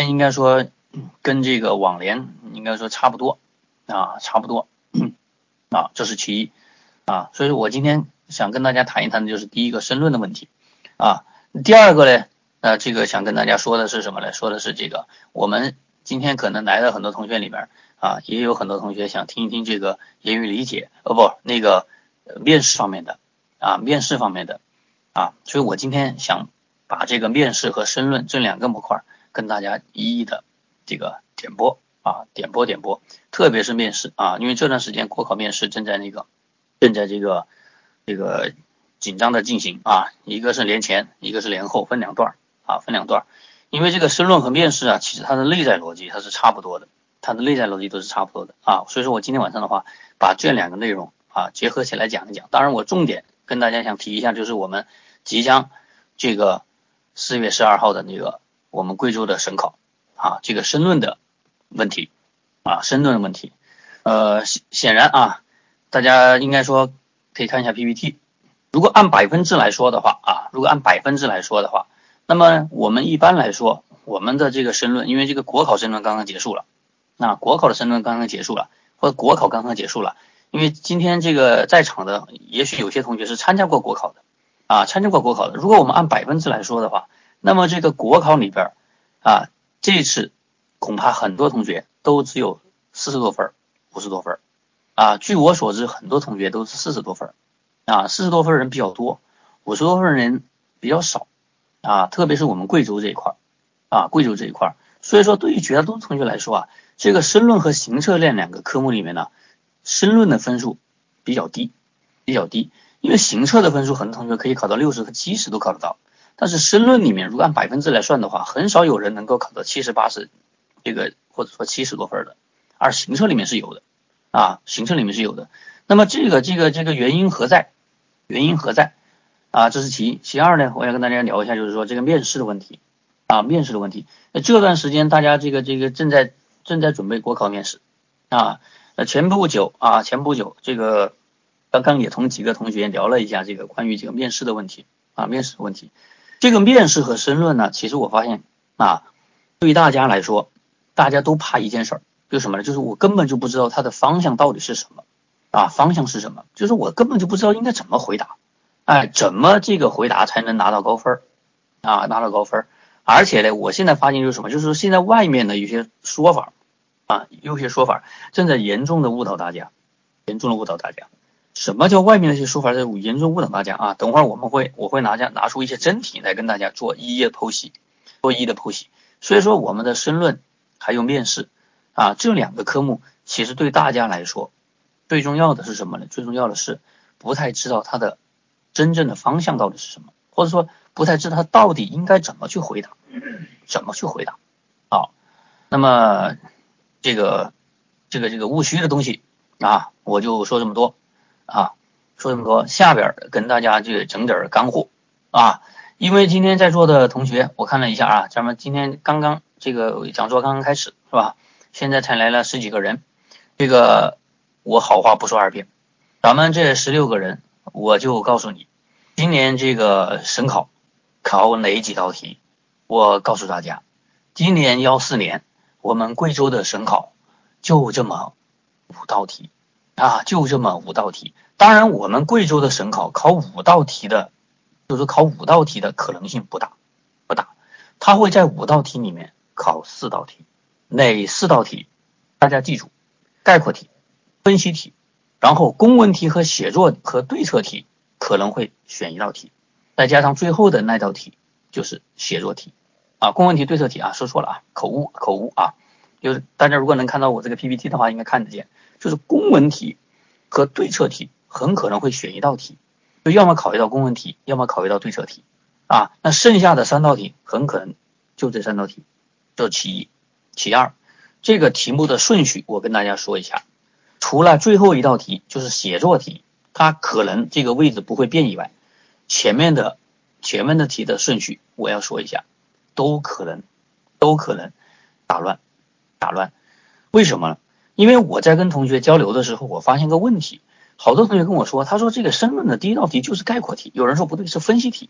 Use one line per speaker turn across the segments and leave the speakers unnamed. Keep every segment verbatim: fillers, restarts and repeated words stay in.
应该说跟这个往年应该说差不多啊，差不多啊，这是其一啊。所以我今天想跟大家谈一谈的就是第一个申论的问题啊。第二个呢，呃，这个想跟大家说的是什么呢？说的是这个我们今天可能来的很多同学里边啊，也有很多同学想听一听这个言语理解，哦不，那个面试方面的啊，面试方面的啊，所以我今天想把这个面试和申论这两个模块跟大家一一的这个点播啊，点播点播，特别是面试啊，因为这段时间国考面试正在那个正在这个这个紧张的进行啊，一个是年前，一个是年后，分两段啊，分两段。因为这个申论和面试啊，其实它的内在逻辑它是差不多的，它的内在逻辑都是差不多的啊，所以说我今天晚上的话，把这两个内容啊结合起来讲一讲。当然，我重点跟大家想提一下，就是我们即将这个四月十二号的那个我们贵州的省考啊，这个申论的问题啊，申论的问题，呃，显然啊，大家应该说可以看一下 P P T。如果按百分制来说的话啊，如果按百分制来说的话，那么我们一般来说，我们的这个申论，因为这个国考申论刚刚结束了，那国考的申论刚刚结束了，或者国考刚刚结束了，因为今天这个在场的，也许有些同学是参加过国考的啊，参加过国考的。如果我们按百分制来说的话，那么这个国考里边啊，这次恐怕很多同学都只有四十多分、五十多分啊。据我所知，很多同学都是四十多分啊，四十多分人比较多，五十多分人比较少。啊，特别是我们贵州这一块啊，贵州这一块，所以说对于绝大多数同学来说啊，这个申论和行测练两个科目里面呢，申论的分数比较低，比较低，因为行测的分数很多同学可以考到六十和七十都考得到，但是申论里面如果按百分制来算的话，很少有人能够考到七十八十这个或者说七十多分的，而行测里面是有的啊，行测里面是有的。那么这个这个这个原因何在？原因何在？啊，这是其一。其二呢，我要跟大家聊一下，就是说这个面试的问题啊，面试的问题。那这段时间大家这个这个正在正在准备国考面试啊，呃前不久啊，前不久这个刚刚也同几个同学聊了一下这个关于这个面试的问题啊，面试的问题。这个面试和申论呢，其实我发现啊，对大家来说，大家都怕一件事儿，就是什么呢？就是我根本就不知道它的方向到底是什么啊，方向是什么？就是我根本就不知道应该怎么回答。哎，怎么这个回答才能拿到高分啊？拿到高分，而且呢，我现在发现就是什么，就是说现在外面的有些说法啊，有些说法正在严重的误导大家，严重的误导大家。什么叫外面的一些说法在严重误导大家啊？等会儿我们会我会拿家拿出一些真题来跟大家做一一的剖析，做一一的剖析。所以说我们的申论还有面试啊这两个科目，其实对大家来说最重要的是什么呢？最重要的是不太知道它的真正的方向到底是什么，或者说不太知道他到底应该怎么去回答，怎么去回答。好，那么这个这个这个务虚的东西啊，我就说这么多啊，说这么多。下边跟大家就整点干货啊，因为今天在座的同学，我看了一下啊，咱们今天刚刚这个讲座刚刚开始是吧？现在才来了十几个人，这个我好话不说二遍，咱们这十六个人，我就告诉你。今年这个省考考哪几道题？我告诉大家，今年幺四年我们贵州的省考就这么五道题啊，就这么五道题。当然，我们贵州的省考考五道题的，就是考五道题的可能性不大，不大。它会在五道题里面考四道题，哪四道题？大家记住，概括题、分析题，然后公文题和写作和对策题。可能会选一道题，再加上最后的那道题就是写作题啊，公文题对策题啊，说错了啊，口误口误啊，就是大家如果能看到我这个 P P T 的话，应该看得见，就是公文题和对策题很可能会选一道题，就要么考一道公文题，要么考一道对策题啊，那剩下的三道题很可能就这三道题，这是其一。其二，这个题目的顺序我跟大家说一下，除了最后一道题就是写作题。它可能这个位置不会变以外，前面的前面的题的顺序我要说一下，都可能都可能打乱打乱。为什么呢？因为我在跟同学交流的时候，我发现个问题，好多同学跟我说，他说这个申论的第一道题就是概括题，有人说不对，是分析题。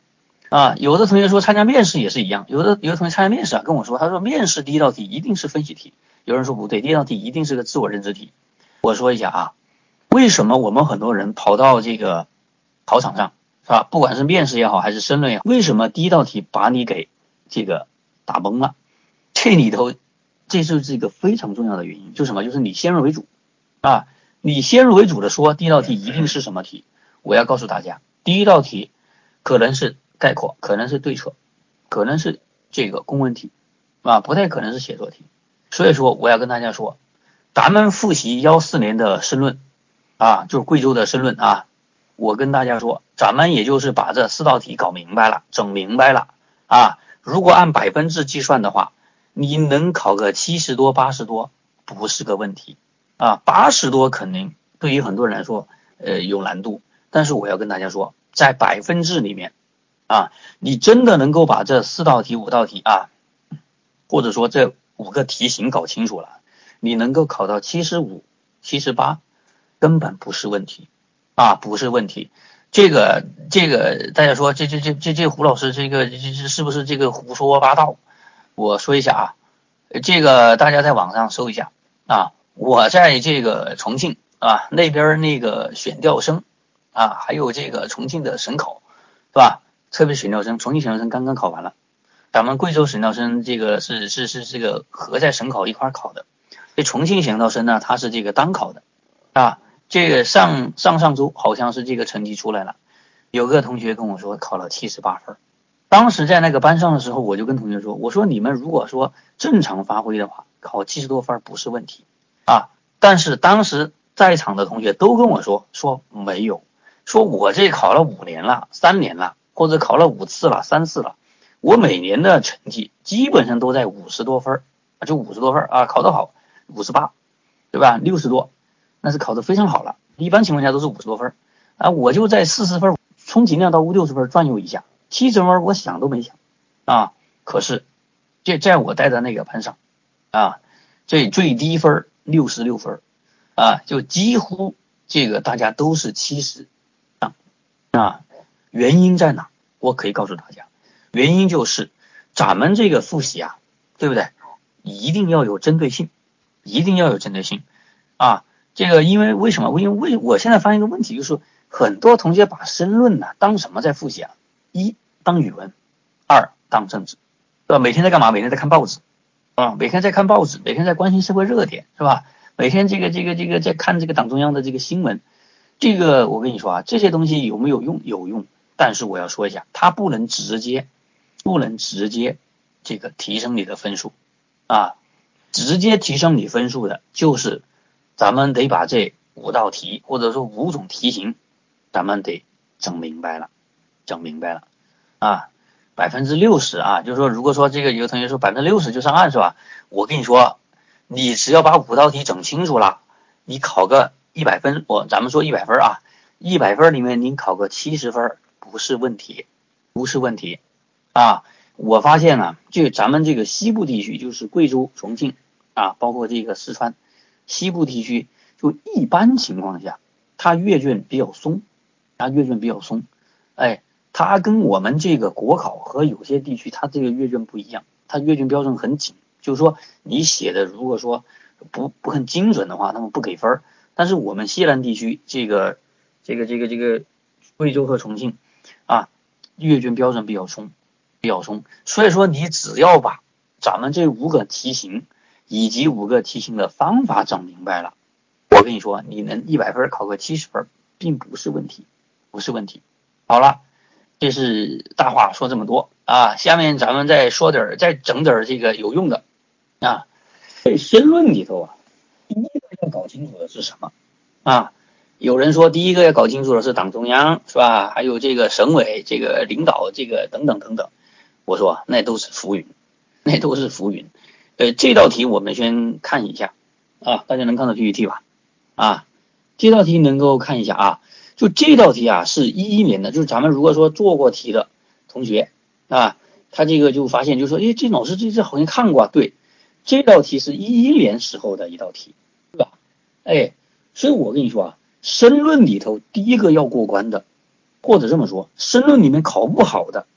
啊，有的同学说参加面试也是一样，有的有的同学参加面试啊跟我说，他说面试第一道题一定是分析题，有人说不对，第一道题一定是个自我认知题。我说一下啊，为什么我们很多人跑到这个考场上是吧，不管是面试也好还是申论也好，为什么第一道题把你给这个打懵了？这里头这就是一个非常重要的原因，就是什么？就是你先入为主啊，你先入为主的说第一道题一定是什么题，我要告诉大家，第一道题可能是概括，可能是对策，可能是这个公问题啊，不太可能是写作题。所以说我要跟大家说，咱们复习幺四年的申论啊，就是贵州的申论啊，我跟大家说，咱们也就是把这四道题搞明白了，整明白了啊。如果按百分制计算的话，你能考个七十多、八十多不是个问题啊，八十多肯定对于很多人来说，呃有难度。但是我要跟大家说，在百分制里面啊，你真的能够把这四道题、五道题啊，或者说这五个题型搞清楚了，你能够考到七十五、七十八，根本不是问题啊，不是问题。这个这个，大家说这这这这这胡老师这个这这是不是这个胡说八道？我说一下啊，这个大家在网上搜一下啊，我在这个重庆啊那边那个选调生啊，还有这个重庆的省考，是吧？特别选调生，重庆选调生刚刚考完了，咱们贵州选调生这个是是是这个合在省考一块考的，这重庆选调生呢，他是这个单考的啊。这个上上上周好像是这个成绩出来了，有个同学跟我说考了七十八分。当时在那个班上的时候，我就跟同学说，我说你们如果说正常发挥的话，考七十多分不是问题啊。但是当时在场的同学都跟我说，说没有，说我这考了五年了，三年了，或者考了五次了，三次了，我每年的成绩基本上都在五十多分，就五十多分啊，考得好五十八，对吧？六十多，那是考得非常好了，一般情况下都是五十多分啊，我就在四十分，充其量到六十分转悠一下。七十分我想都没想啊，可是这在我带的那个班上啊，这最低分六十六分啊，就几乎这个大家都是七十啊。原因在哪？我可以告诉大家，原因就是咱们这个复习啊，对不对？一定要有针对性，一定要有针对性啊。这个因为为什么？因为我现在发现一个问题，就是很多同学把申论呢当什么在复习啊？一当语文，二当政治，对吧？每天在干嘛？每天在看报纸啊，每天在看报纸，每天在关心社会热点，是吧？每天这个这个这个在看这个党中央的这个新闻。这个我跟你说啊，这些东西有没有用？有用，但是我要说一下，它不能直接，不能直接这个提升你的分数啊，直接提升你分数的就是咱们得把这五道题或者说五种题型，咱们得整明白了，整明白了啊，百分之六十啊，就是说，如果说这个有个同学说百分之六十就上岸是吧？我跟你说，你只要把五道题整清楚了，你考个一百分，我咱们说一百分啊，一百分里面你考个七十分不是问题，不是问题啊。我发现啊，就咱们这个西部地区，就是贵州、重庆啊，包括这个四川西部地区，就一般情况下，它阅卷比较松，它阅卷比较松，哎，它跟我们这个国考和有些地区它这个阅卷不一样，它阅卷标准很紧，就是说你写的如果说不不很精准的话，他们不给分。但是我们西南地区这个这个这个这个贵州和重庆啊，阅卷标准比较松，比较松，所以说你只要把咱们这五个题型以及五个题型的方法整明白了，我跟你说，你能一百分考个七十分，并不是问题，不是问题。好了，这是大话说这么多啊，下面咱们再说点，再整点这个有用的啊。这申论里头啊，第一个要搞清楚的是什么啊？有人说第一个要搞清楚的是党中央是吧？还有这个省委这个领导这个等等等等。我说那都是浮云，那都是浮云。呃，这道题我们先看一下啊，大家能看到 P P T 吧？啊，这道题能够看一下啊。就这道题啊，是一一年的，就是咱们如果说做过题的同学啊，他这个就发现就说，诶，这老师这这好像看过啊。对，这道题是一一年时候的一道题，对吧？哎，所以我跟你说啊，申论里头第一个要过关的，或者这么说，申论里面考不好的，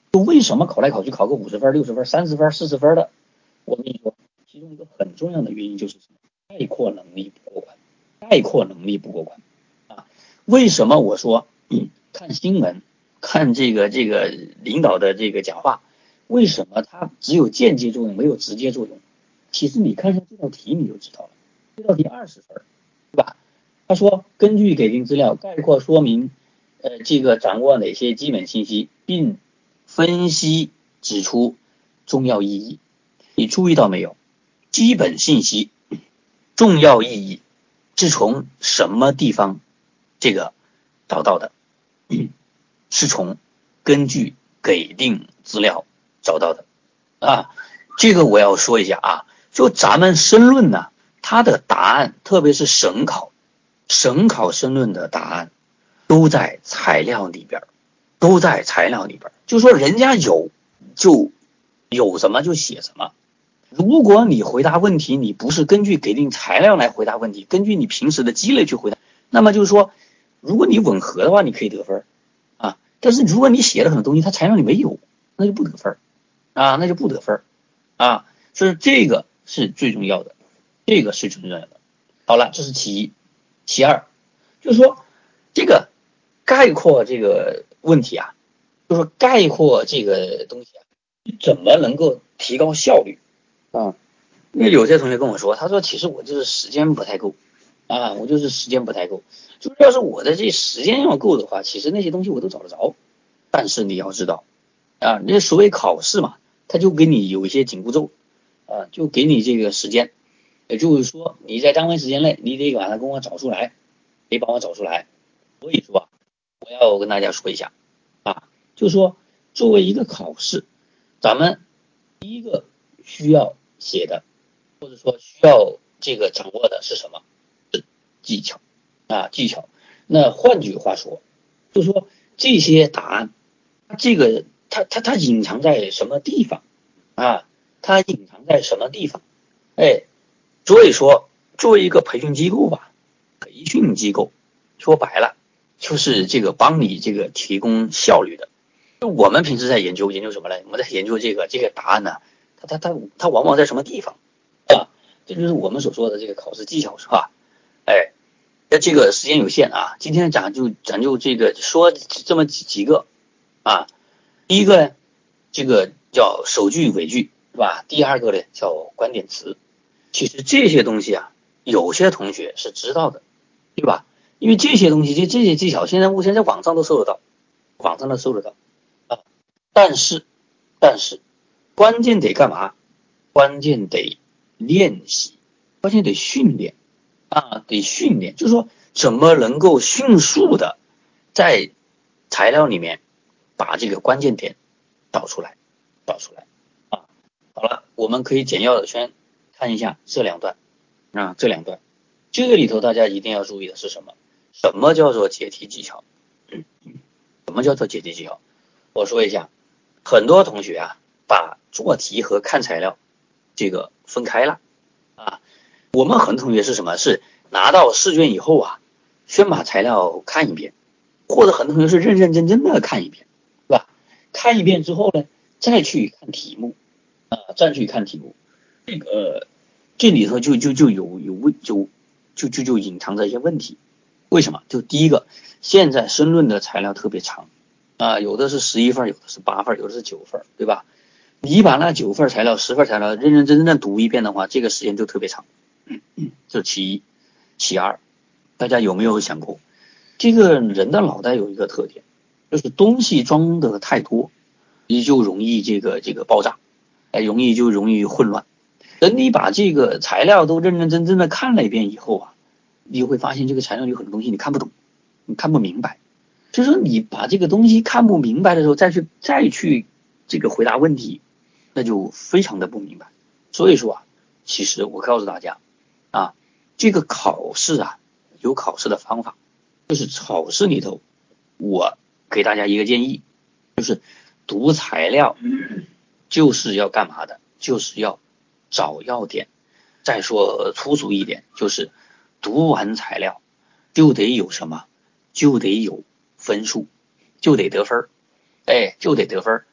就为什么考来考去考个五十分、六十分、三十分、四十分的？我跟你说，其中一个很重要的原因就是什么？概括能力不过关，概括能力不过关啊！为什么我说、嗯、看新闻、看这个这个领导的这个讲话，为什么它只有间接作用没有直接作用？其实你看一下这道题你就知道了，这道题二十分，对吧？他说根据给定资料概括说明，呃，这个掌握哪些基本信息，并分析指出重要意义。你注意到没有？基本信息、重要意义是从什么地方这个找到的？是从根据给定资料找到的啊。这个我要说一下啊，就咱们申论呢，它的答案，特别是省考，省考申论的答案都在材料里边，都在材料里边。就说人家有就有什么就写什么。如果你回答问题，你不是根据给定材料来回答问题，根据你平时的积累去回答，那么就是说，如果你吻合的话，你可以得分啊。但是如果你写的很多东西，它材料里没有，那就不得分啊，那就不得分啊。所以这个是最重要的，这个是最重要的。好了，这是其一。其二，就是说这个概括这个问题啊，就是说概括这个东西啊，怎么能够提高效率啊？因为有些同学跟我说，他说其实我就是时间不太够啊，我就是时间不太够。就是要是我的这时间要够的话，其实那些东西我都找得着。但是你要知道啊，那所谓考试嘛，他就给你有一些紧箍咒啊，就给你这个时间，也就是说你在单位时间内，你得把它给我找出来，得帮我找出来。所以说，我要跟大家说一下啊，就是说作为一个考试，咱们第一个需要写的，或者说需要这个掌握的是什么？是技巧啊，技巧。那换句话说，就是说这些答案，这个它它它隐藏在什么地方啊？它隐藏在什么地方？哎，所以说作为一个培训机构吧，培训机构说白了就是这个帮你这个提供效率的。就我们平时在研究研究什么呢？我们在研究这个这个答案呢，它它它它往往在什么地方啊？这就是我们所说的这个考试技巧，是吧？哎，那这个时间有限啊，今天咱就咱就这个说这么几几个啊。第一个呢，这个叫首句尾句，是吧？第二个呢叫关键词。其实这些东西啊，有些同学是知道的，对吧？因为这些东西，这这些技巧，现在目前在网上都搜得到，网上都搜得到啊。但是，但是，关键得干嘛？关键得练习，关键得训练啊，得训练。就是说，怎么能够迅速的在材料里面把这个关键点导出来，导出来啊。好了，我们可以简要的先看一下这两段啊，这两段，这个里头大家一定要注意的是什么？什么叫做解题技巧？嗯，什么叫做解题技巧？我说一下，很多同学啊，把做题和看材料这个分开了啊。我们很多同学是什么？是拿到试卷以后啊，先把材料看一遍，或者很多同学是认认真真的看一遍，对吧？看一遍之后呢，再去看题目啊，再去看题目。这个这里头就就就有有问就就就就隐藏着一些问题。为什么？就第一个，现在申论的材料特别长啊，有的是十一份，有的是八份，有的是九份，对吧？你把那九份材料、十份材料认认真真的读一遍的话，这个时间就特别长。这是其一。其二，大家有没有想过，这个人的脑袋有一个特点，就是东西装的太多，你就容易这个这个爆炸，哎，容易就容易混乱。等你把这个材料都认认真真的看了一遍以后啊，你就会发现这个材料有很多东西你看不懂，你看不明白。就是说你把这个东西看不明白的时候，再去再去这个回答问题，那就非常的不明白。所以说啊，其实我告诉大家啊，这个考试啊有考试的方法，就是考试里头我给大家一个建议，就是读材料就是要干嘛的，就是要找要点。再说粗俗一点，就是读完材料就得有什么，就得有分数，就得得分，哎，就得得分。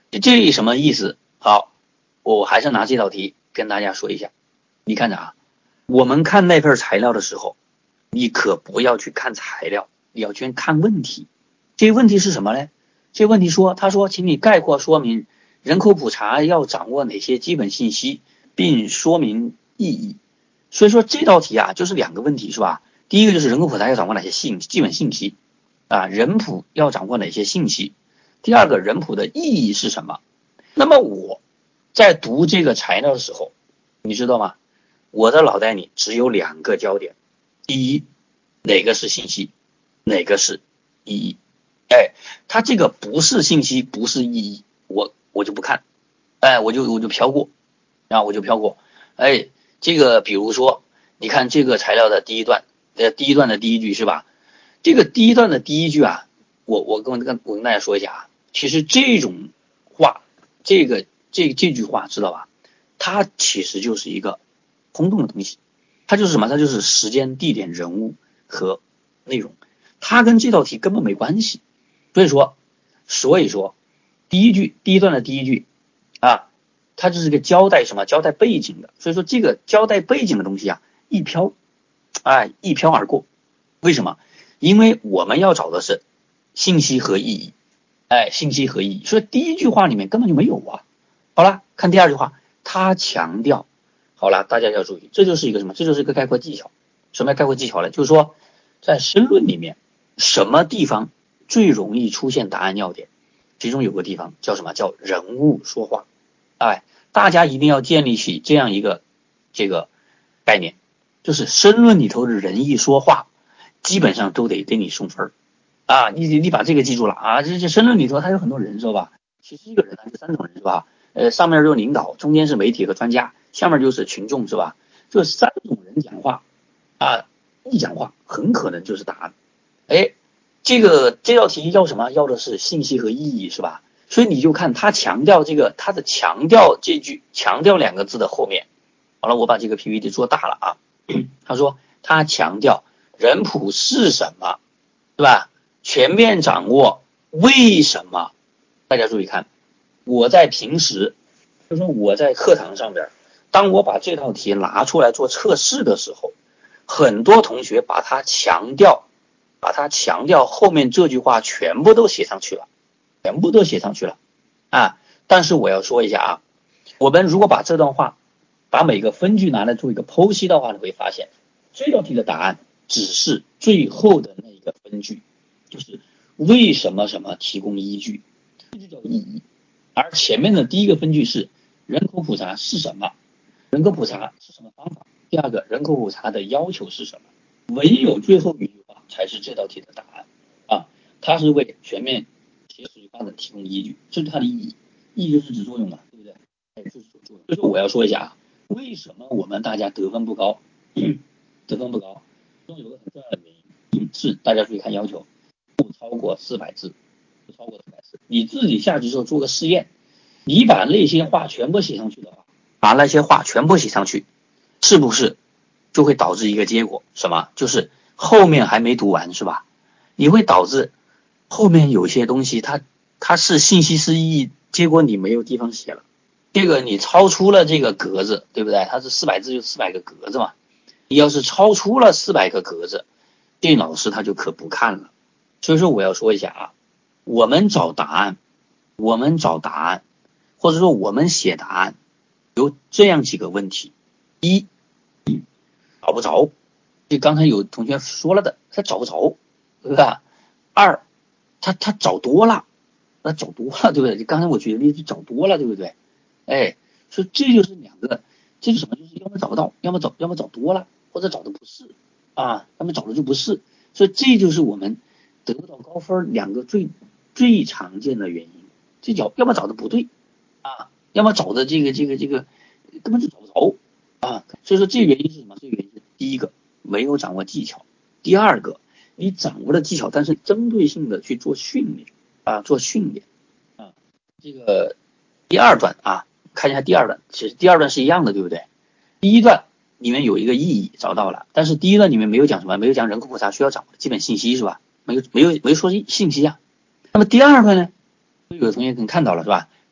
这什么意思？好，我还是拿这道题跟大家说一下。你看着啊，我们看那份材料的时候，你可不要去看材料，你要去看问题。这个问题是什么呢？这个问题说，他说，请你概括说明人口普查要掌握哪些基本信息，并说明意义。所以说这道题啊，就是两个问题是吧？第一个就是人口普查要掌握哪些信基本信息啊，人普要掌握哪些信息。第二个，人普的意义是什么？那么我在读这个材料的时候，你知道吗？我的脑袋里只有两个焦点，第一，哪个是信息，哪个是意义。哎，它这个不是信息，不是意义，我我就不看，哎，我就我就飘过，然后我就飘过。哎，这个比如说，你看这个材料的第一段，呃，第一段的第一句是吧？这个第一段的第一句啊，我我跟跟我跟大家说一下啊，其实这种话，这个这这句话知道吧？它其实就是一个空洞的东西，它就是什么？它就是时间、地点、人物和内容，它跟这道题根本没关系。所以说，所以说，第一句第一段的第一句啊，它就是个交代什么？交代背景的。所以说这个交代背景的东西啊，一飘，哎，一飘而过。为什么？因为我们要找的是信息和意义，哎，信息和意义。所以第一句话里面根本就没有啊。好了，看第二句话，他强调，好了，大家要注意，这就是一个什么？这就是一个概括技巧。什么概括技巧呢？就是说，在申论里面，什么地方最容易出现答案要点？其中有个地方叫什么？叫人物说话。哎，大家一定要建立起这样一个这个概念，就是申论里头的人一说话，基本上都得给你送分啊！你你把这个记住了啊！这这申论里头它有很多人，知道吧？其实一个人呢就三种人是吧？呃，上面就是领导，中间是媒体和专家，下面就是群众是吧？这三种人讲话啊，一讲话很可能就是答案。哎，这个这道题要什么？要的是信息和意义是吧？所以你就看他强调这个，他的强调这句强调两个字的后面，好了，我把这个 P P T 做大了啊。他说他强调人普是什么，对吧？全面掌握为什么？大家注意看，我在平时，就说我在课堂上边，当我把这道题拿出来做测试的时候，很多同学把它强调，把它强调后面这句话全部都写上去了，全部都写上去了啊！但是我要说一下啊，我们如果把这段话，把每个分句拿来做一个剖析的话，你会发现这道题的答案只是最后的那一个分句，就是为什么什么提供依据，这就叫意义。而前面的第一个分句是人口普查是什么，人口普查是什么方法，第二个人口普查的要求是什么，唯有最后一句话才是这道题的答案啊！它是为全面企业数据发展提供依据，这是它的意义，意义就是指作用嘛，对不对？哎，就是指作用。所以说我要说一下啊，为什么我们大家得分不高？得分不高，其中有个很重要的原因是大家注意看要求，不超过四百字，不超过四百字。你自己下去之后做个试验，你把那些话全部写上去的话，把那些话全部写上去，是不是就会导致一个结果？什么？就是后面还没读完是吧？你会导致后面有些东西它它是信息是意义，结果你没有地方写了。这个你超出了这个格子，对不对？它是四百字就四百个格子嘛。你要是超出了四百个格子，电脑老师他就可不看了。所以说我要说一下啊，我们找答案，我们找答案，或者说我们写答案，有这样几个问题：一，找不着，就刚才有同学说了的，他找不着，对吧？二，他他找多了，他找多了，对不对？就刚才我举的例子找多了，对不对？哎，所以这就是两个，这是什么？就是要么找不到，要么找，要么找多了，或者找的不是啊，要么找的就不是，所以这就是我们得不到高分两个最最常见的原因。这叫要么找的不对啊，要么找的这个这个这个根本就找不着啊。所以说这原因是什么？这原因是第一个没有掌握技巧，第二个你掌握了技巧，但是针对性的去做训练啊，做训练啊。这个第二段啊，看一下第二段，其实第二段是一样的，对不对？第一段里面有一个意义找到了，但是第一段里面没有讲什么，没有讲人口普查需要掌握的基本信息是吧？没有没有没有说信息啊。那么第二段呢，有的同学可能看到了是吧？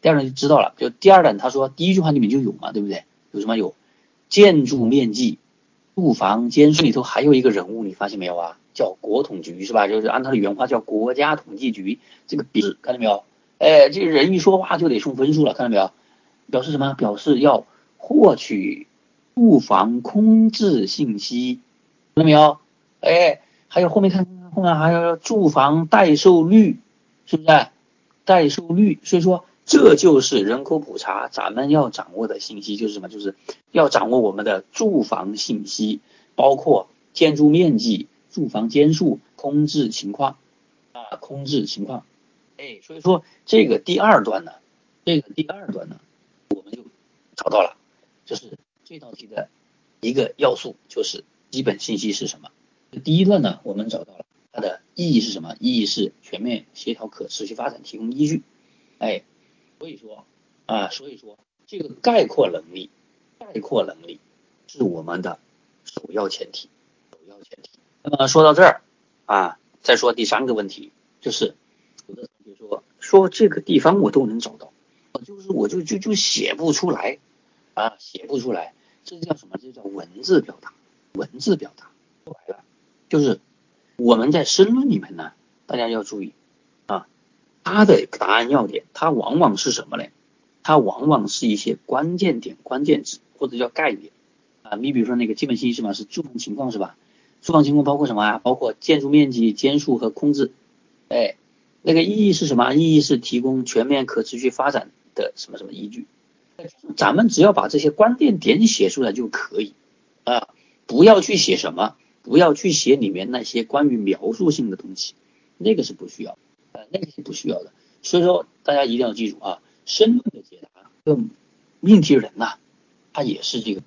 第二段就知道了。就第二段他说第一句话里面就有嘛，对不对？有什么有建筑面积、住房间数里头还有一个人物，你发现没有啊？叫国统局是吧？就是按他的原话叫国家统计局，这个表示看到没有？哎，这人一说话就得送分数了，看到没有？表示什么？表示要获取住房空置信息，看到没有？哎，还有后面看后面还有住房待售率，是不是？待售率，所以说这就是人口普查咱们要掌握的信息，就是什么？就是要掌握我们的住房信息，包括建筑面积、住房间数、空置情况啊，空置情况。哎，所以说这个第二段呢，这个第二段呢，我们就找到了，就是这道题的一个要素，就是基本信息是什么。第一段呢，我们找到了它的意义是什么？意义是全面协调可持续发展提供依据。哎，所以说啊，所以说这个概括能力，概括能力是我们的首要前提，首要前提。那么说到这儿啊，再说第三个问题，就是有的同学说说这个地方我都能找到，就是我就就就写不出来啊，写不出来，这叫什么？这叫文字表达，文字表达。说白了，就是我们在申论里面呢，大家要注意啊，它的答案要点，它往往是什么呢？它往往是一些关键点、关键词或者叫概念啊。你比如说那个基本信息是吧？是住房情况是吧？住房情况包括什么啊？包括建筑面积、间数和空置。哎，那个意义是什么？意义是提供全面可持续发展的什么什么依据。咱们只要把这些关键点写出来就可以啊，不要去写什么，不要去写里面那些关于描述性的东西，那个是不需要，呃，那个是不需要的。所以说大家一定要记住啊，申论的解答跟命题人呐、啊，他也是这个。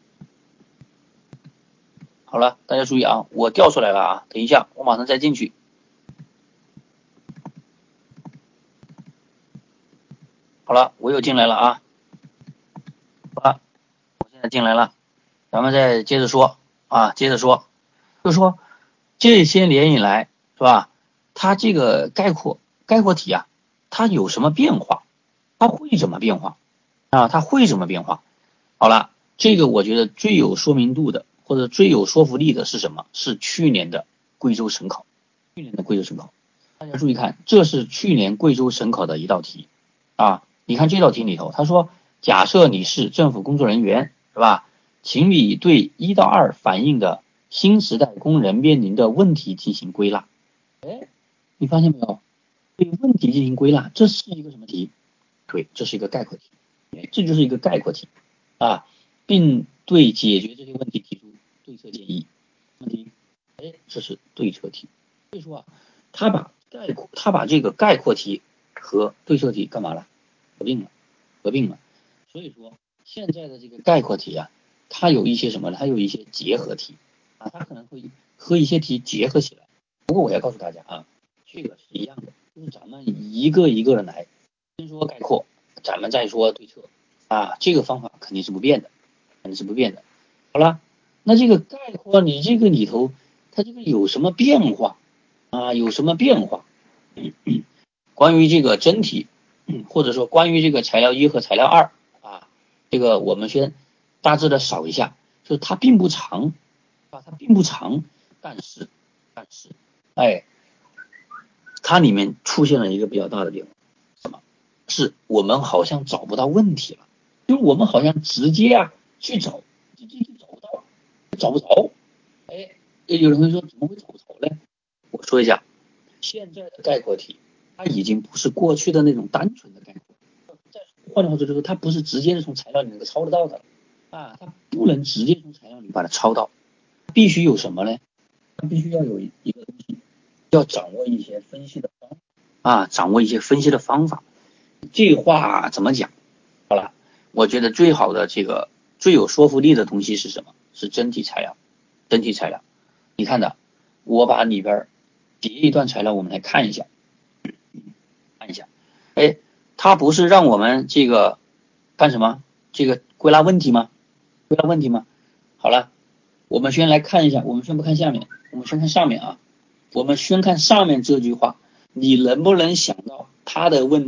好了，大家注意啊，我调出来了啊，等一下我马上再进去。好了，我又进来了啊，好了，我现在进来了，咱们再接着说啊，接着说，就是说这些年以来是吧，它这个概括概括题啊，它有什么变化？它会怎么变化啊？它会怎么变化？好了，这个我觉得最有说明度的或者最有说服力的是什么？是去年的贵州省考，去年的贵州省考，大家注意看，这是去年贵州省考的一道题啊。你看这道题里头，他说，假设你是政府工作人员，是吧？请你对一到二反映的新时代工人面临的问题进行归纳。哎，你发现没有？对问题进行归纳，这是一个什么题？对，这是一个概括题，这就是一个概括题啊，并对解决这些问题提出对策建议。问题，哎，这是对策题。所以说啊，他把概括，他把这个概括题和对策题干嘛了？合并了，合并了。所以说现在的这个概括题啊，它有一些什么呢？它有一些结合题啊，它可能会和一些题结合起来。不过我要告诉大家啊，这个是一样的，就是咱们一个一个的来，先说概括，咱们再说对策啊，这个方法肯定是不变的，肯定是不变的。好了，那这个概括你这个里头，它这个有什么变化啊？有什么变化？关于这个真题，或者说关于这个材料一和材料二啊，这个我们先大致的扫一下，就是它并不长啊，它并不长，但是但是，哎，它里面出现了一个比较大的变化，什么？是我们好像找不到问题了，就是我们好像直接啊去找，就就就找不到，找不着。哎，有人会说怎么会找不着呢？我说一下，现在的概括题，它已经不是过去的那种单纯的概括。再换句话说，就是它不是直接是从材料里能够抄得到的啊，它不能直接从材料里把它抄到，必须有什么呢？它必须要有一个东西，要掌握一些分析的方法啊，掌握一些分析的方法。这话怎么讲？好了，我觉得最好的这个最有说服力的东西是什么？是真题材料，真题材料。你看的，我把里边截一段材料，我们来看一下，看一下。哎，它不是让我们这个干什么？这个归纳问题吗？归纳问题吗？好了，我们先来看一下，我们先不看下面，我们先看上面啊。我们先看上面这句话，你能不能想到它的问题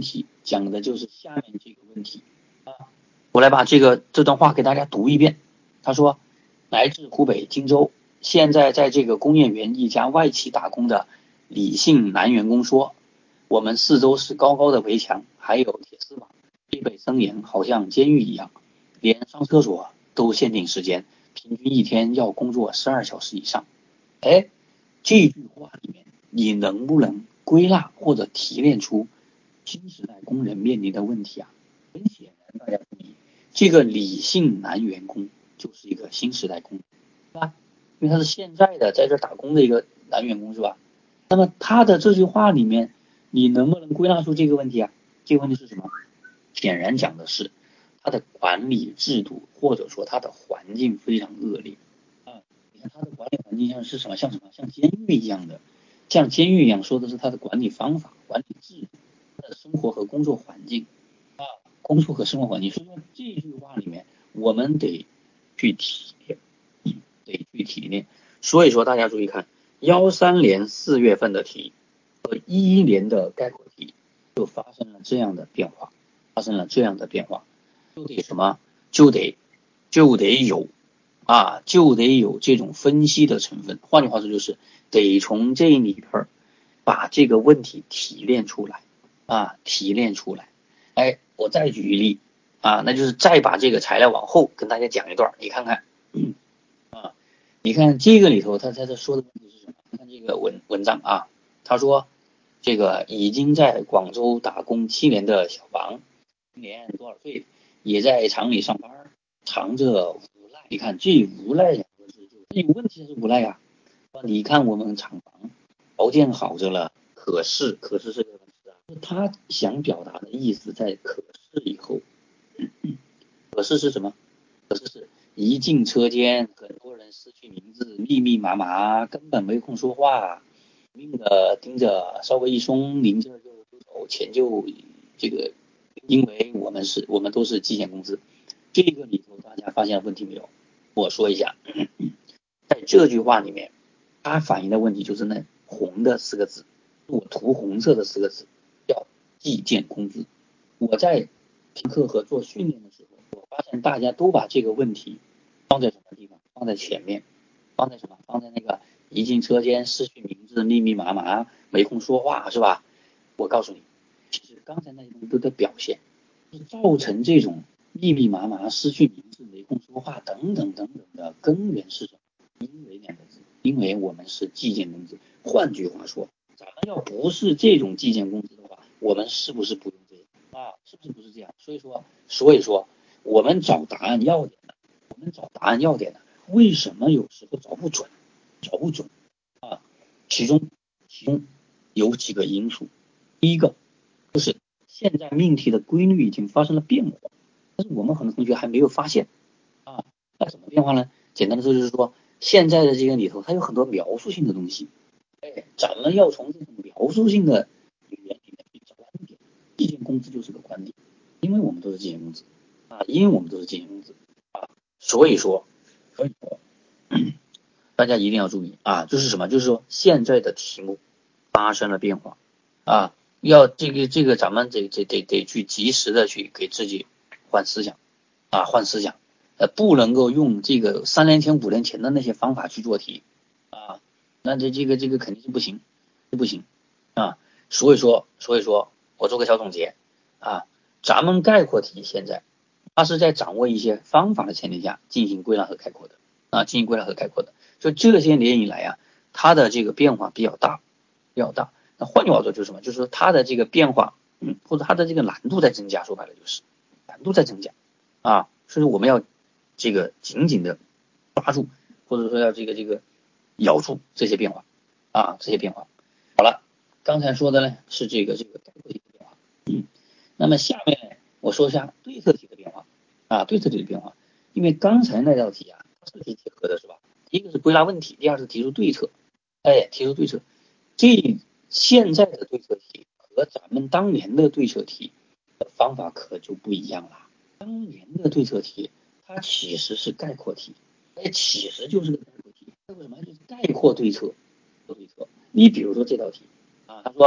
讲的就是下面这个问题啊。我来把这个这段话给大家读一遍。他说，来自湖北荆州，现在在这个工业园一家外企打工的李姓男员工说，我们四周是高高的围墙，还有铁丝网，戒备森严，好像监狱一样，连上厕所都限定时间，平均一天要工作十二小时以上。哎，这句话里面你能不能归纳或者提炼出新时代工人面临的问题啊？很显然，大家注意，这个李姓男员工就是一个新时代工人，是吧？因为他是现在的在这打工的一个男员工，是吧？那么他的这句话里面，你能不能归纳出这个问题啊？这个问题是什么？显然讲的是他的管理制度或者说他的环境非常恶劣啊。你看他的管理环境像是什么？像什么？像监狱一样的，像监狱一样，说的是他的管理方法、管理制度、他的生活和工作环境啊，工作和生活环境。所以说这句话里面，我们得去提炼，得去提炼。所以说大家注意看，幺三年四月份的题和一一年的概括题就发生了这样的变化，发生了这样的变化，就得什么？就得就得有啊，就得有这种分析的成分。换句话说，就是得从这里边把这个问题提炼出来啊，提炼出来。哎，我再举一例啊，那就是再把这个材料往后跟大家讲一段，你看看。啊，你看这个里头，他在这说的问题是什么？看这个文文章啊，他说这个已经在广州打工七年的小王，今年多少岁？也在厂里上班，藏着无赖。你看这无赖两个字，就有问题还是无赖呀、啊？你看我们厂房条件好着了，可是可是这个问题啊，他想表达的意思在可是以后，可是是什么？可是是一进车间，很多人失去名字，密密麻麻，根本没空说话，命的盯着，稍微一松，零件就就走，钱就这个，因为我们是我们都是基线工资，这个里头大家发现问题没有？我说一下，在这句话里面，它反映的问题就是那红的四个字，我涂红色的四个字，叫计件工资。我在听课和做训练的时候，我发现大家都把这个问题放在什么地方？放在前面，放在什么？放在那个一进车间失去名字，密密麻麻，没空说话，是吧？我告诉你，其实刚才那些东西都在表现，就是造成这种密密麻麻、失去名字、没空说话等等等等的根源是什么？因为两个字，因为我们是计件工资。换句话说，咱们要不是这种计件工资的话，我们是不是不用这样啊？是不是不是这样？所以说，所以说，我们找答案要点的，我们找答案要点的，为什么有时候找不准？找不准啊？其中其中有几个因素，第一个就是现在命题的规律已经发生了变化，但是我们很多同学还没有发现啊。那怎么变化呢？简单的说就是说，现在的这个里头它有很多描述性的东西，哎，咱们要从这种描述性的语言里面去找观点。计件工资就是个观点，因为我们都是计件工资啊，因为我们都是计件工资啊，所以说，所以说大家一定要注意啊，就是什么？就是说现在的题目发生了变化啊，要这个这个咱们得得得得去及时的去给自己换思想啊，换思想，呃，不能够用这个三年前五年前的那些方法去做题啊，那这这个这个肯定是不行，是不行啊。所以说所以说我做个小总结啊，咱们概括题现在它是在掌握一些方法的前提下进行归纳和概括的啊，进行归纳和概括的。就这些年以来啊，它的这个变化比较大，比较大。那换句话说就是什么？就是说它的这个变化，嗯，或者它的这个难度在增加，说白了就是难度在增加啊。所以我们要这个紧紧的抓住，或者说要这个这个咬住这些变化啊，这些变化。好了，刚才说的呢是这个这个概括题的变化，嗯，那么下面呢我说一下对策题的变化啊，对策题的变化。因为刚才那道题啊，它是题结合的是吧？一个是归纳问题，第二是提出对策，哎，提出对策。这现在的对策题和咱们当年的对策题的方法可就不一样了。当年的对策题它其实是概括题，哎，其实就是个概括题。为什么？就是概括对策，对策。你比如说这道题啊，他说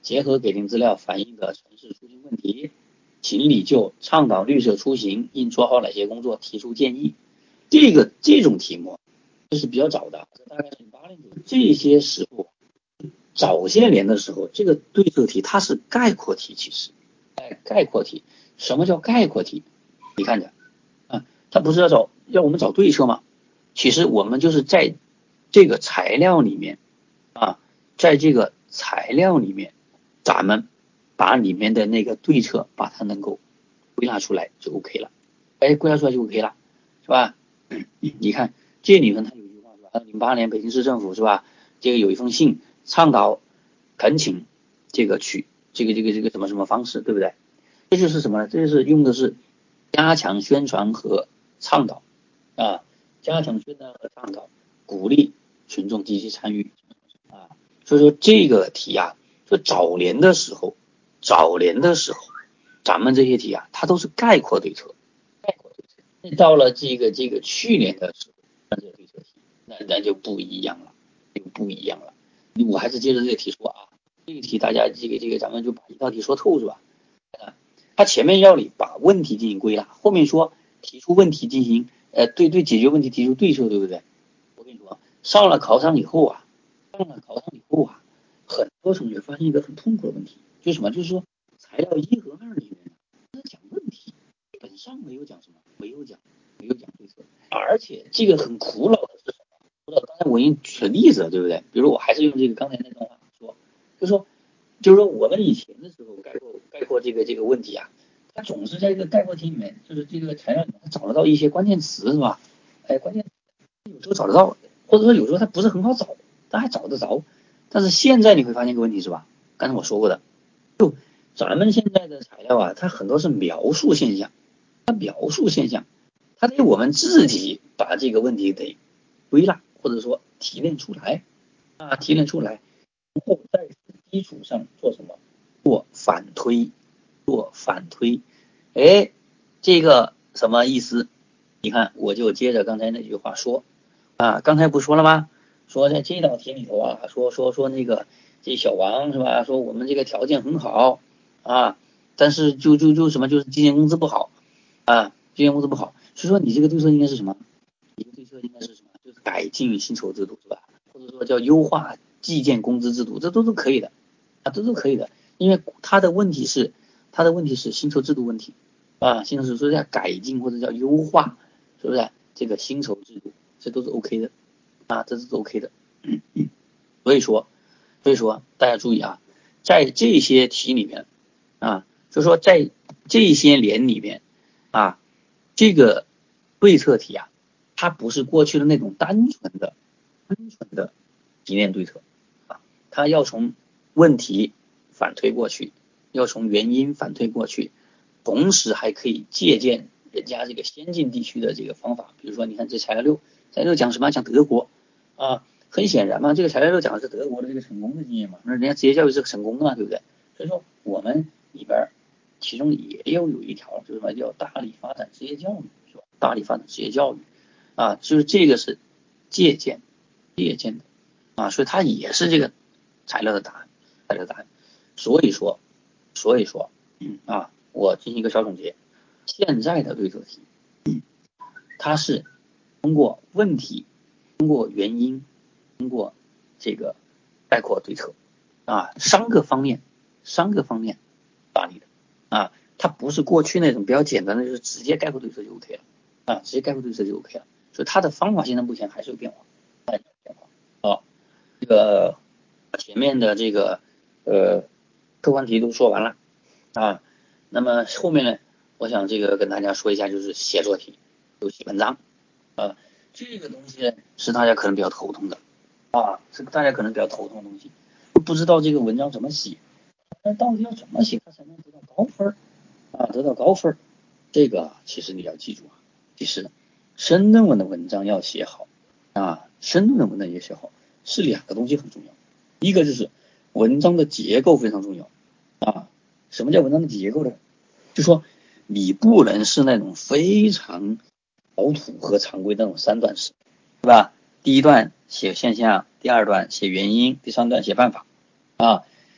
结合给定资料反映的城市出行问题，请你就倡导绿色出行应做好哪些工作提出建议。这个这种题目这是比较早的，大概是零八年左右。这些时候早些年的时候，这个对策题它是概括题，其实哎概括题。什么叫概括题？你看着啊，它不是要找要我们找对策吗？其实我们就是在这个材料里面啊，在这个材料里面，咱们把里面的那个对策把它能够归纳出来就 OK 了。哎，归纳出来就 OK 了，是吧？你看这里面它有一句话是吧？零八年北京市政府是吧？这个有一封信倡导恳请这个取这个这个这个什么什么方式，对不对？这就是什么呢？这就是用的是加强宣传和倡导啊，加强宣传和倡导，鼓励群众积极参与啊。所以说这个题啊，就早年的时候，早年的时候，咱们这些题啊，它都是概括对策，概括对策。到了这个这个去年的时候，那这个对策题，那那就不一样了，就不一样了。我还是接着这个题说啊，这个题大家这个这个咱们就把一道题说透是吧？他前面要你把问题进行归纳，后面说提出问题进行呃对对解决问题提出对策，对不对？我跟你说，上了考场以后啊，上了考场以后啊，很多同学发现一个很痛苦的问题，就是什么？就是说材料一和二里面是讲问题，基本上没有讲什么，没有讲没有讲对策，而且这个很苦恼的是什么？刚才我已经举了例子了，对不对？比如我还是用这个刚才那段话说，就说。就是说我们以前的时候概括概括这个这个问题啊，它总是在这个概括题里面，就是这个材料里面，它找得到一些关键词是吧？哎，关键有时候找得到，或者说有时候它不是很好找，但还找得着。但是现在你会发现一个问题是吧？刚才我说过的，就咱们现在的材料啊，它很多是描述现象，它描述现象，它得我们自己把这个问题得归纳或者说提炼出来啊，提炼出来。然后在基础上做什么？做反推，做反推。哎，这个什么意思？你看，我就接着刚才那句话说啊，刚才不说了吗？说在这道题里头啊，说说说那个这小王是吧？说我们这个条件很好啊，但是就就就什么，就是基建工资不好啊，基建工资不好。所以说你这个对策应该是什么？你的对策应该是什么？就是改进薪酬制度是吧？或者说叫优化计件工资制度，这都是可以的啊，这都可以的，因为他的问题是他的问题是薪酬制度问题啊，薪酬制度说叫改进或者叫优化，是不是？这个薪酬制度这都是 OK 的啊，这是 OK 的。所以说，所以说大家注意啊，在这些题里面啊，就说在这些年里面啊，这个对策题啊，它不是过去的那种单纯的单纯的提炼对策啊，它要从问题反推过去，要从原因反推过去，同时还可以借鉴人家这个先进地区的这个方法，比如说你看这材料六，材料六讲什么？讲德国啊，很显然嘛，这个材料六讲的是德国的这个成功的经验嘛，那人家职业教育是成功的嘛，对不对？所以说我们里边其中也要有一条，就是什么叫大力发展职业教育，是吧？大力发展职业教育啊，就是这个是借鉴借鉴的啊，所以它也是这个材料的答案，材料的答案。所以说，所以说，嗯啊，我进行一个小总结，现在的对策题，它是通过问题，通过原因，通过这个概括对策啊，三个方面，三个方面把你的啊，它不是过去那种比较简单的，就是直接概括对策就 OK 了啊，直接概括对策就 OK 了，所以它的方法现在目前还是有变化，还是有变化。好，这个前面的这个呃客观题都说完了啊，那么后面呢，我想这个跟大家说一下，就是写作题，就写文章啊，这个东西是大家可能比较头痛的啊，是大家可能比较头痛的东西，不知道这个文章怎么写，那到底要怎么写，它才能得到高分啊？得到高分，这个其实你要记住啊，其实申论文的文章要写好啊，申论的文章也写好，是两个东西很重要，一个就是文章的结构非常重要啊。什么叫文章的结构呢？就说你不能是那种非常老土和常规那种三段式，对吧？第一段写现象，第二段写原因，第三段写办法啊。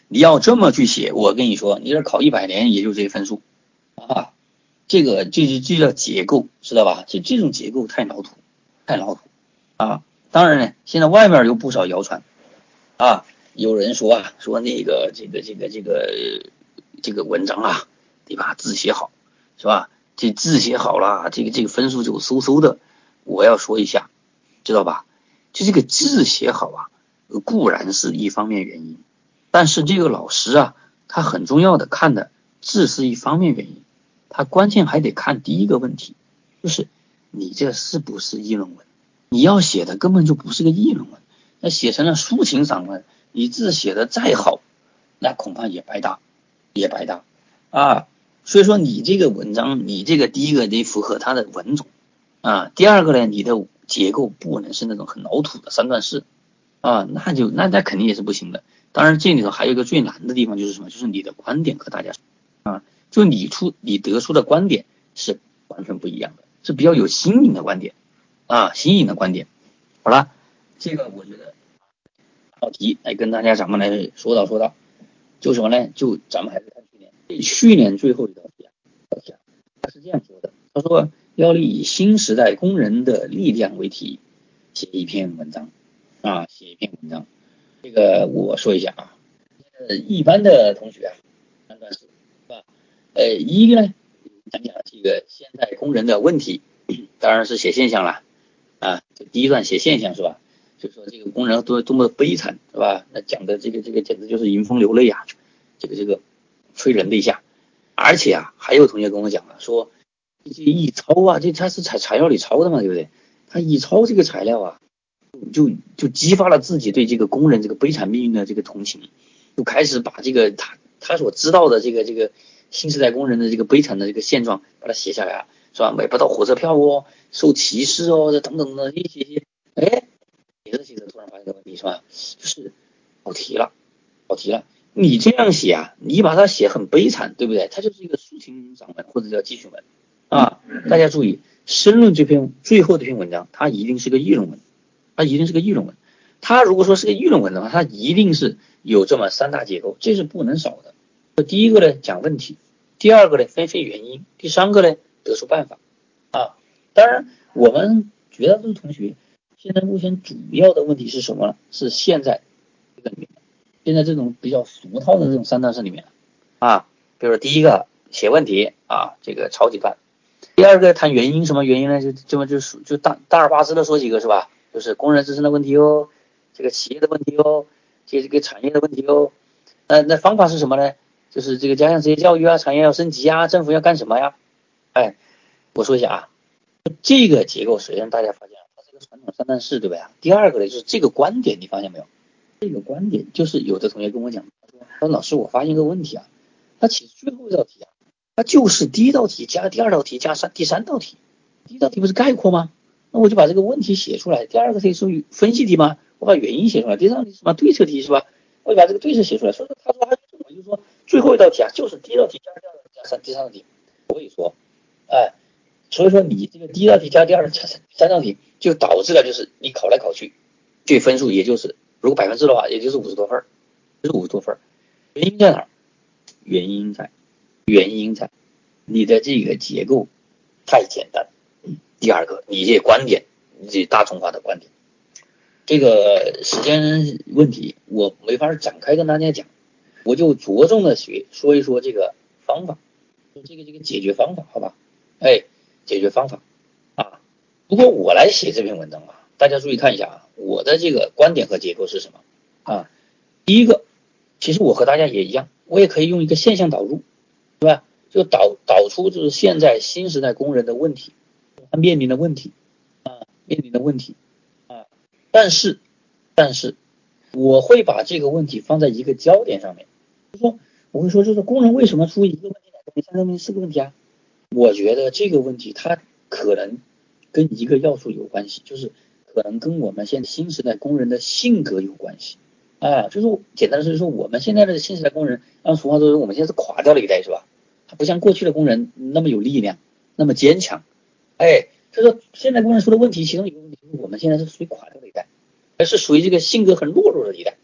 你要这么去写，我跟你说，你这考一百年也就这些分数啊。这个这就这叫结构，知道吧？这这种结构太老土，太老土啊。当然呢，现在外面有不少谣传啊，有人说啊，说那个这个这个这个这个文章啊，得把字写好，是吧？这字写好了，这个这个分数就嗖嗖的。我要说一下，知道吧？就这个字写好啊，固然是一方面原因，但是这个老师啊，他很重要的看的字是一方面原因，他关键还得看第一个问题，就是你这是不是议论文？你要写的根本就不是个议论文，那写成了抒情散文，你字写的再好，那恐怕也白搭，也白搭啊。所以说你这个文章，你这个第一个得符合它的文种啊，第二个呢，你的结构不能是那种很老土的三段式啊，那就那那肯定也是不行的。当然这里头还有一个最难的地方就是什么，就是你的观点和大家啊，就你出你得出的观点是完全不一样的，是比较有新颖的观点啊，新颖的观点。好了，这个我觉得好题来跟大家咱们来说道说道，就什么呢？就咱们还是看去年，去年最后一道题啊，他是这样说的，他说要以新时代工人的力量为题写一篇文章啊，写一篇文章。这个我说一下啊，呃，一般的同学啊，判断是是吧？呃，一个呢，讲讲这个现代工人的问题，当然是写现象了啊。这第一段写现象是吧？就说这个工人多多么悲惨是吧？那讲的这个这个简直就是迎风流泪啊，这个这个催人泪下。而且啊，还有同学跟我讲了，说这一抄啊，这他是材材料里抄的嘛，对不对？他一抄这个材料啊，就就激发了自己对这个工人这个悲惨命运的这个同情，就开始把这个他他所知道的这个这个新时代工人的这个悲惨的这个现状把它写下来，是吧？买不到火车票哦，受歧视哦，这等等的一些些，哎，写着写着突然发现个问题，是吧？就是跑题了，跑题了。你这样写啊，你把它写很悲惨，对不对？它就是一个抒情散文或者叫记叙文啊。大家注意，申论这篇最后这篇文章，它一定是个议论文。它一定是个议论文，它如果说是个议论文的话，它一定是有这么三大结构，这是不能少的。第一个呢，讲问题；第二个呢，分析原因；第三个呢，得出办法啊。当然，我们绝大多数同学现在目前主要的问题是什么呢？是现在这个里面，现在这种比较俗套的这种三段式里面啊，比如说第一个写问题啊，这个超级烂；第二个谈原因，什么原因呢？就这么就就大大而化之的说几个是吧？就是工人自身的问题哦，这个企业的问题哦，这这个产业的问题哦。那那方法是什么呢？就是这个加强职业教育啊，产业要升级啊，政府要干什么呀？哎，我说一下啊，这个结构首先大家发现它是个传统三段式，对吧？第二个呢，就是这个观点，你发现没有？这个观点就是有的同学跟我讲，他说，说老师，我发现一个问题啊，他其实最后一道题啊，它就是第一道题加第二道题加三第三道题，第一道题不是概括吗？那我就把这个问题写出来，第二个题属于分析题吗？我把原因写出来，第三个题是什么对策题是吧？我就把这个对策写出来。所以说他说他我就说最后一道题啊，就是第一道题加第二道题加三第三道题。所以说，哎，所以说你这个第一道题加第二加三道题，就导致了就是你考来考去，这分数也就是如果百分制的话，也就是五十多分，就是五十多分。原因在哪儿？原因在原因在你的这个结构太简单。第二个，你这观点，你这大众化的观点，这个时间问题我没法展开跟大家讲，我就着重的学说一说这个方法，这个这个解决方法，好吧？哎，解决方法啊。如果我来写这篇文章啊，大家注意看一下啊，我的这个观点和结构是什么啊？第一个，其实我和大家也一样，我也可以用一个现象导入，对吧？就导导出就是现在新时代工人的问题，他面临的问题啊，面临的问题啊。但是，但是我会把这个问题放在一个焦点上面，就说我会说，就是工人为什么出一个问题、两个问题、三个问题、四个问题啊？我觉得这个问题它可能跟一个要素有关系，就是可能跟我们现在新时代工人的性格有关系啊。就是简单的是说，我们现在的新时代工人，按俗话说，我们现在是垮掉了一代，是吧？他不像过去的工人那么有力量，那么坚强。哎，他说现在工人出的问题，其中一个问题就是我们现在是属于垮掉的一代，而是属于这个性格很懦弱的一代。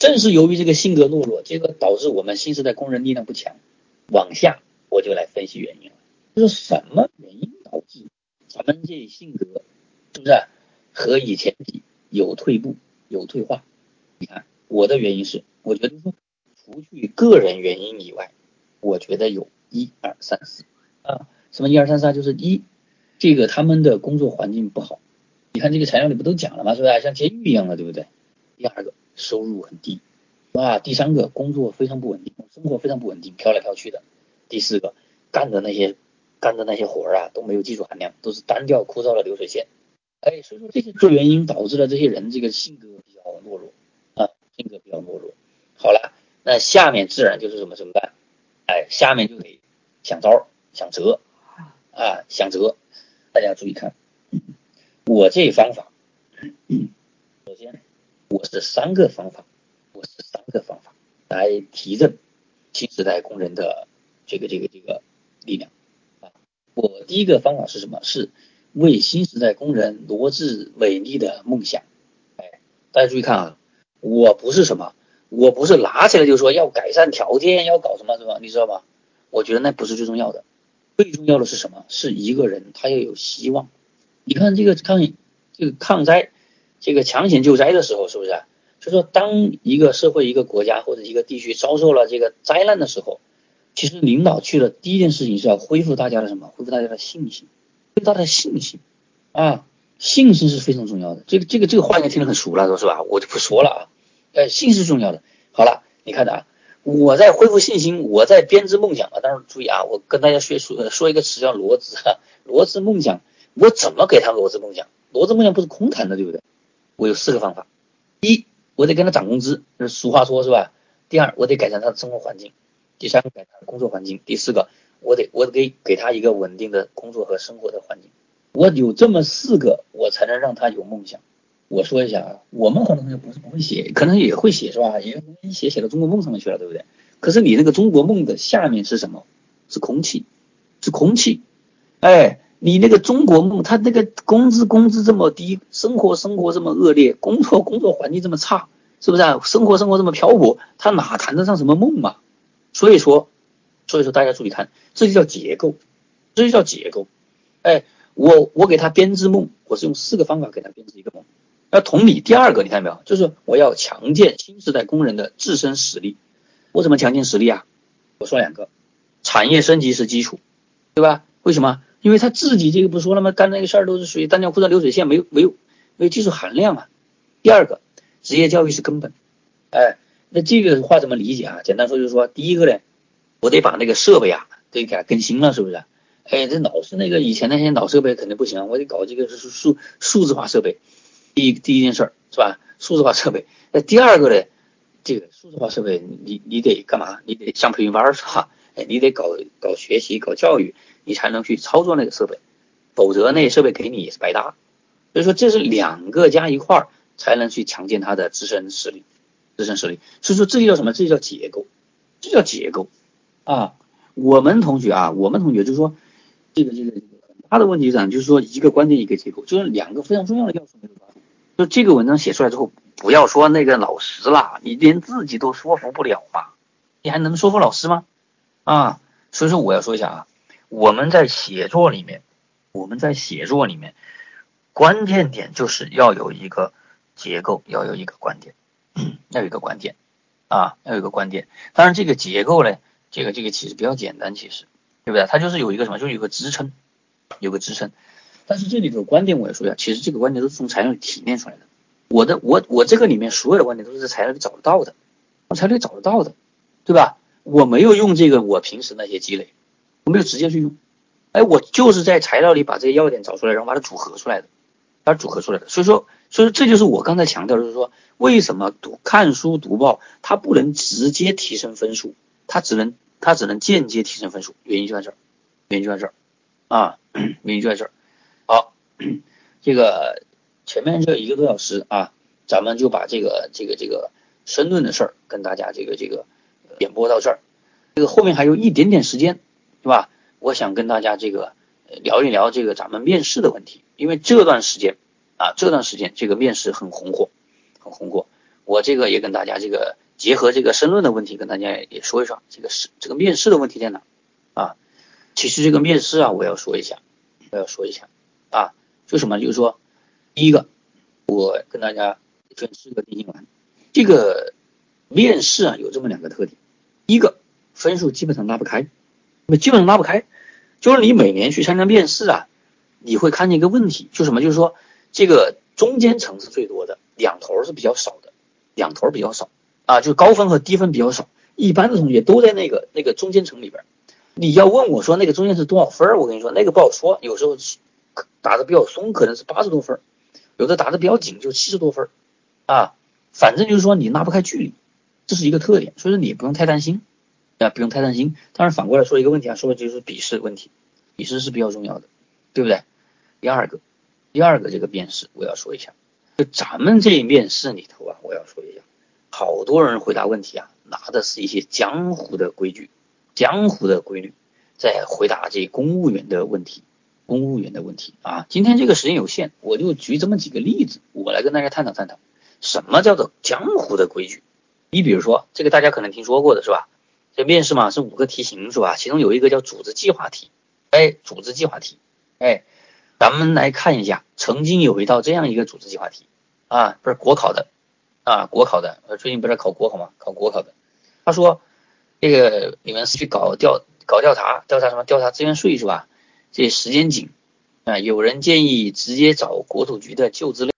正是由于这个性格懦弱，这个导致我们新时代工人力量不强。往下我就来分析原因了，就是什么原因导致咱们这性格是不是和以前比有退步有退化？你看我的原因是，我觉得说除去个人原因以外，我觉得有一二三四啊，什么一二三四啊？就是一，这个他们的工作环境不好，你看这个材料里不都讲了吗？是不是像监狱一样的，对不对？第二个收入很低啊，第三个工作非常不稳定，生活非常不稳定，飘来飘去的。第四个干的那些干的那些活啊都没有技术含量，都是单调枯燥的流水线。哎，所以说这些做原因导致了这些人这个性格比较懦弱啊，性格比较懦弱。好了，那下面自然就是怎么怎么办？哎，下面就得想招想辙啊，想辙。大家注意看，我这方法，首先我是三个方法，我是三个方法来提振新时代工人的这个这个这个力量啊。我第一个方法是什么？是为新时代工人罗织美丽的梦想。哎，大家注意看啊，我不是什么，我不是拿起来就说要改善条件，要搞什么什么，你知道吗？我觉得那不是最重要的，最重要的是什么？是一个人他要有希望。你看这个抗这个抗灾，这个抢险救灾的时候，是不是？就说当一个社会、一个国家或者一个地区遭受了这个灾难的时候，其实领导去了第一件事情是要恢复大家的什么？恢复大家的信心，恢复大家的信心啊，信心是非常重要的。这个这个这个话应该听得很熟了，是吧？我就不说了啊。呃，信心是重要的。好了，你看的啊，我在恢复信心，我在编织梦想啊。但是注意啊，我跟大家说说说一个词叫罗织哈，罗织梦想。我怎么给他罗织梦想？罗织梦想不是空谈的，对不对？我有四个方法。一，我得给他涨工资，这是俗话说，是吧？第二，我得改善他的生活环境。第三个，改善他的工作环境。第四个，我得我得给给他一个稳定的工作和生活的环境。我有这么四个，我才能让他有梦想。我说一下啊，我们很多同学不是不会写，可能也会写，是吧？也一写写到中国梦上面去了，对不对？可是你那个中国梦的下面是什么？是空气，是空气。哎，你那个中国梦，他那个工资工资这么低，生活生活这么恶劣，工作工作环境这么差，是不是啊？生活生活这么漂泊，他哪谈得上什么梦嘛？所以说，所以说大家注意看，这就叫结构，这就叫结构。哎，我我给他编织梦，我是用四个方法给他编织一个梦。那同理，第二个你看到没有？就是我要强健新时代工人的自身实力。我怎么强健实力啊？我说两个，产业升级是基础，对吧？为什么？因为他自己这个不说了吗？干那个事儿都是属于单调枯燥流水线，没有没有没有技术含量啊。第二个，职业教育是根本。哎，那这个话怎么理解啊？简单说就是说，第一个呢，我得把那个设备啊，得给它更新了，是不是？哎，这老是那个以前那些老设备肯定不行，我得搞这个数数数字化设备。第一第一件事儿是吧？数字化设备。那第二个呢，这个数字化设备你你得干嘛？你得上培训班是吧？哎，你得搞搞学习搞教育，你才能去操作那个设备，否则那些设备给你也是白搭。所以说这是两个加一块儿才能去强健它的自身实力，自身实力。所以说这就叫什么？这就叫结构，这叫结构啊。我们同学啊，我们同学就是说这个这个这个很大的问题上就是说一个关键一个结构，就是两个非常重要的要素没有抓住。就这个文章写出来之后，不要说那个老师啦，你连自己都说服不了嘛，你还能说服老师吗？啊，所以说我要说一下啊，我们在写作里面，我们在写作里面，关键点就是要有一个结构，要有一个观点，要有一个观点啊，要有一个观点。当然这个结构呢，这个这个其实比较简单，其实对不对？它就是有一个什么，就是有个支撑，有个支撑。但是这里的观点我也说一下，其实这个观点都是从材料里提炼出来的。我的我我这个里面所有的观点都是在材料里找得到的，从材料里找得到的，对吧？我没有用这个我平时那些积累，我没有直接去用，哎，我就是在材料里把这些要点找出来，然后把它组合出来的，把它组合出来的。所以说，所以说这就是我刚才强调的，就是说为什么读看书读报它不能直接提升分数，它只能它只能间接提升分数，原因就在这儿，原因就在这儿啊，原因就在这儿。好，这个前面这一个多小时啊，咱们就把这个这个这个申论的事儿跟大家这个这个演播到这儿。这个后面还有一点点时间，对吧？我想跟大家这个聊一聊这个咱们面试的问题，因为这段时间啊，这段时间这个面试很红火，很红火。 我这个也跟大家这个结合这个申论的问题跟大家也说一说，这个是这个面试的问题在哪啊？其实这个面试啊，我要说一下，我要说一下啊，就什么，就是说，第一个，我跟大家分四个定性完，这个面试啊有这么两个特点，第一个分数基本上拉不开，那么基本上拉不开，就是你每年去参加面试啊，你会看见一个问题，就什么，就是说这个中间层是最多的，两头是比较少的，两头比较少啊，就是高分和低分比较少，一般的同学都在那个那个中间层里边。你要问我说那个中间是多少分，我跟你说那个不好说，有时候打的比较松可能是八十多分，有的打的比较紧就七十多分啊，反正就是说你拉不开距离，这是一个特点，所以说你不用太担心啊，不用太担心。当然反过来说一个问题啊，说的就是笔试问题，笔试是比较重要的，对不对？第二个，第二个这个面试我要说一下，就咱们这面试里头啊，我要说一下，好多人回答问题啊，拿的是一些江湖的规矩。江湖的规律，在回答这公务员的问题，公务员的问题啊。今天这个时间有限，我就举这么几个例子，我来跟大家探讨探讨，什么叫做江湖的规矩。你比如说，这个大家可能听说过的是吧？这面试嘛是五个题型是吧？其中有一个叫组织计划题，哎，组织计划题，哎，咱们来看一下，曾经有一道这样一个组织计划题啊，不是国考的啊，国考的，最近不是考国考吗？考国考的，他说。这个你们是去搞调搞调查，调查什么？调查资源税是吧？这时间紧啊，有人建议直接找国土局的旧资料。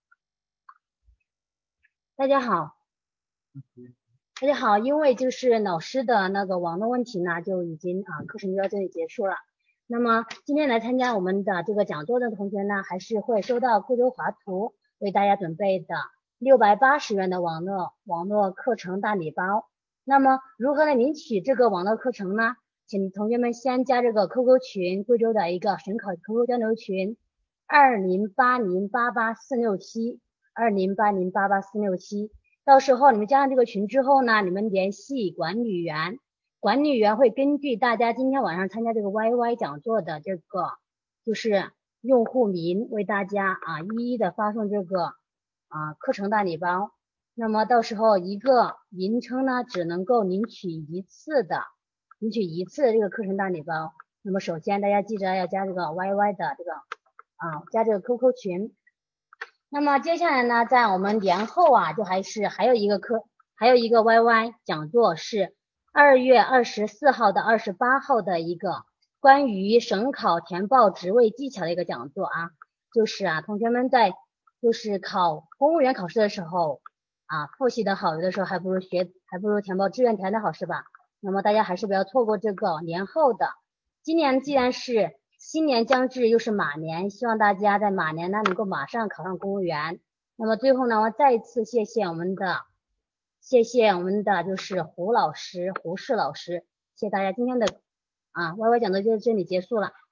大家好，大家好，因为就是老师的那个网络问题呢，就已经啊课程就到这里结束了。那么今天来参加我们的这个讲座的同学呢，还是会收到贵州华图为大家准备的六百八十元的网络网络课程大礼包。那么如何来领取这个网络课程呢？请同学们先加这个 Q Q 群，贵州的一个省考 Q Q 交流群二零八零八八四六七二零八零八八四六七。到时候你们加上这个群之后呢，你们联系管理员，管理员会根据大家今天晚上参加这个 Y Y 讲座的这个就是用户名，为大家啊一一的发送这个啊课程大礼包。那么到时候一个名称呢只能够领取一次的，领取一次的这个课程大礼包。那么首先大家记着要加这个 Y Y 的这个啊加这个 Q Q 群。那么接下来呢，在我们年后啊，就还是还有一个课，还有一个 Y Y 讲座是二月二十四号到二十八号的一个关于省考填报职位技巧的一个讲座啊，就是啊，同学们在就是考公务员考试的时候啊，复习的好，有的时候还不如学，还不如填报志愿填的好，是吧？那么大家还是不要错过这个年后的。今年既然是新年将至，又是马年，希望大家在马年呢能够马上考上公务员。那么最后呢，我再一次谢谢我们的，谢谢我们的就是胡老师、胡适老师，谢谢大家今天的啊 Y Y 讲座就到这里结束了。